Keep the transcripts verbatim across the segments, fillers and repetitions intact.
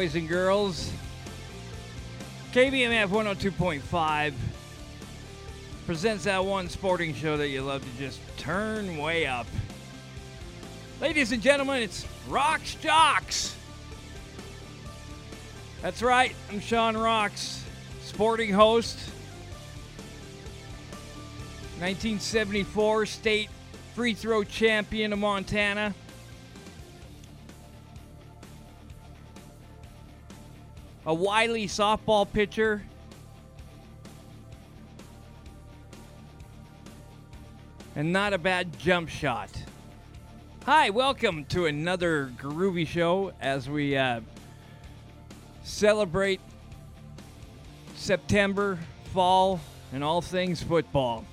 boys and girls. K B M F one oh two point five presents that one sporting show that you love to just turn way up. Ladies and gentlemen, it's Rocks Jocks. That's right, I'm Sean Rocks, sporting host. nineteen seventy-four state free throw champion of Montana. A wily softball pitcher. And not a bad jump shot. Hi, welcome to another groovy show as we uh, celebrate September, fall, and all things football.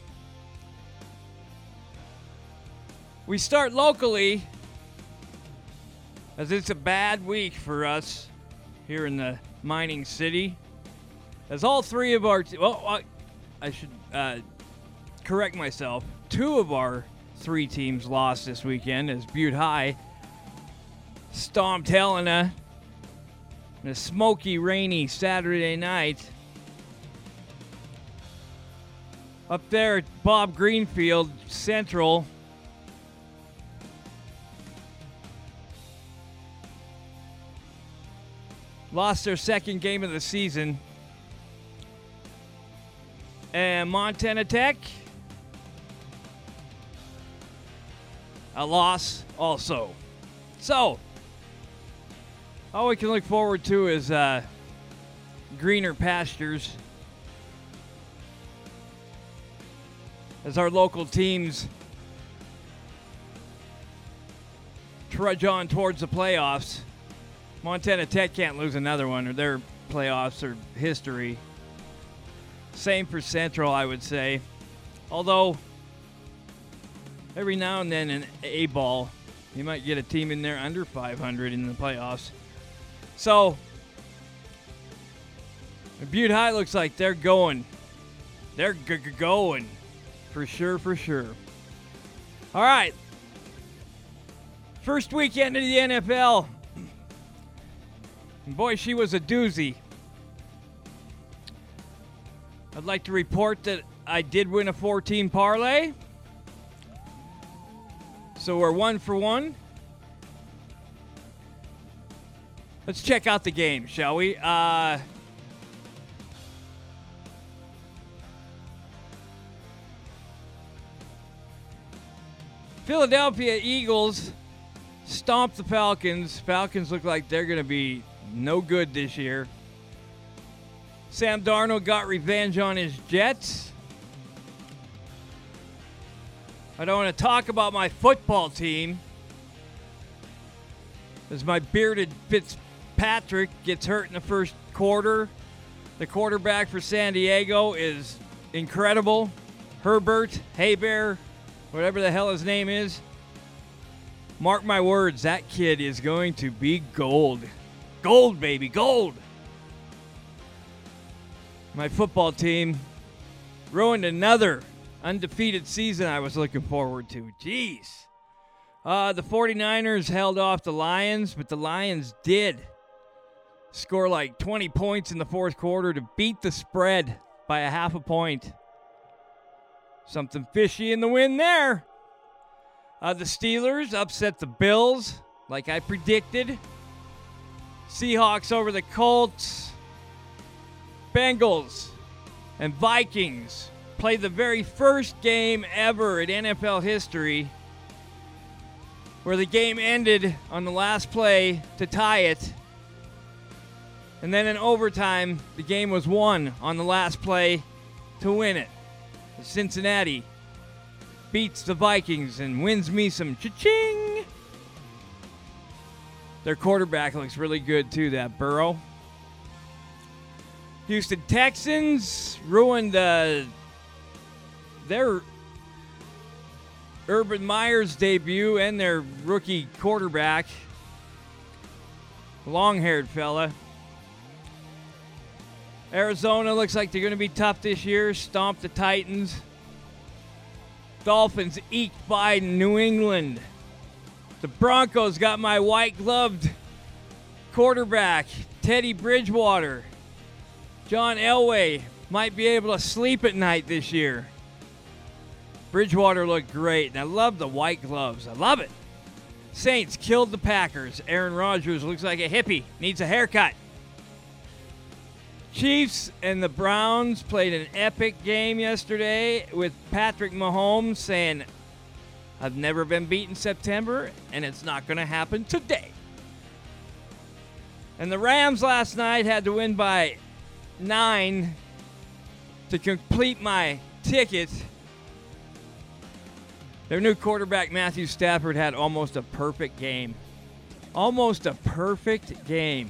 We start locally as it's a bad week for us here in the mining city. As all three of our, t- well, I, I should uh, correct myself. Two of our three teams lost this weekend as Butte High stomped Helena on a smoky, rainy Saturday night. Up there at Bob Greenfield Central, lost their second game of the season. And Montana Tech, a loss also. So, all we can look forward to is uh, greener pastures as our local teams trudge on towards the playoffs. Montana Tech can't lose another one, or their playoffs are history. Same for Central, I would say. Although, every now and then in A-ball, you might get a team in there under five hundred in the playoffs. So, Butte High looks like they're going. They're g- g- going. For sure, for sure. All right. First weekend of the N F L. And boy, she was a doozy. I'd like to report that I did win a four-team parlay. So we're one for one. Let's check out the game, shall we? Uh, Philadelphia Eagles stomped the Falcons. Falcons look like they're going to be no good this year. Sam Darnold got revenge on his Jets. I don't want to talk about my football team as my bearded Fitzpatrick gets hurt in the first quarter. The quarterback for San Diego is incredible. Herbert, Haybear, whatever the hell his name is. Mark my words, that kid is going to be gold. Gold, baby, gold. My football team ruined another undefeated season I was looking forward to. Jeez. Uh, the 49ers held off the Lions, but the Lions did score like twenty points in the fourth quarter to beat the spread by a half a point. Something fishy in the wind there. Uh, the Steelers upset the Bills, like I predicted. Seahawks over the Colts. Bengals and Vikings played the very first game ever in N F L history where the game ended on the last play to tie it. And then in overtime, the game was won on the last play to win it. Cincinnati beats the Vikings and wins me some cha-ching. Their quarterback looks really good too, that Burrow. Houston Texans ruined uh, their Urban Meyer's debut and their rookie quarterback, long-haired fella. Arizona looks like they're going to be tough this year. Stomp the Titans. Dolphins eked by New England. The Broncos got my white-gloved quarterback, Teddy Bridgewater, John Elway might be able to sleep at night this year. Bridgewater looked great, and I love the white gloves. I love it. Saints killed the Packers. Aaron Rodgers looks like a hippie, needs a haircut. Chiefs and the Browns played an epic game yesterday with Patrick Mahomes saying, I've never been beat in September, and it's not going to happen today. And the Rams last night had to win by nine to complete my ticket. Their new quarterback, Matthew Stafford, had almost a perfect game. Almost a perfect game.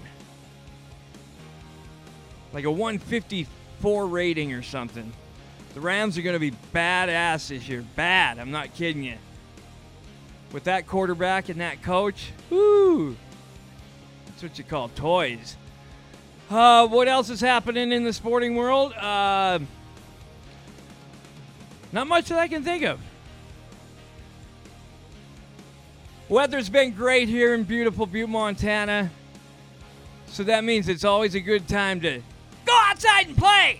Like a one fifty-four rating or something. The Rams are going to be badass this year. Bad. I'm not kidding you. With that quarterback and that coach, whoo, that's what you call toys. Uh, what else is happening in the sporting world? Uh, not much that I can think of. Weather's been great here in beautiful Butte, Montana. So that means it's always a good time to go outside and play.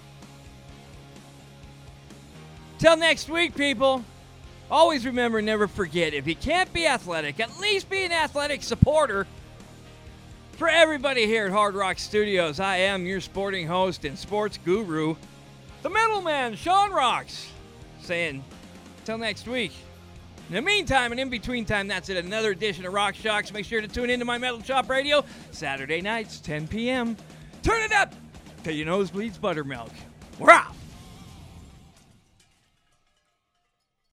Till next week, people. Always remember, never forget, if you can't be athletic, at least be an athletic supporter. For everybody here at Hard Rock Studios, I am your sporting host and sports guru, the middleman, Sean Rocks, saying, till next week. In the meantime and in between time, that's it. Another edition of Rock Shocks. Make sure to tune into my Metal Shop Radio Saturday nights, ten p.m. Turn it up till your nose bleeds buttermilk. We're out.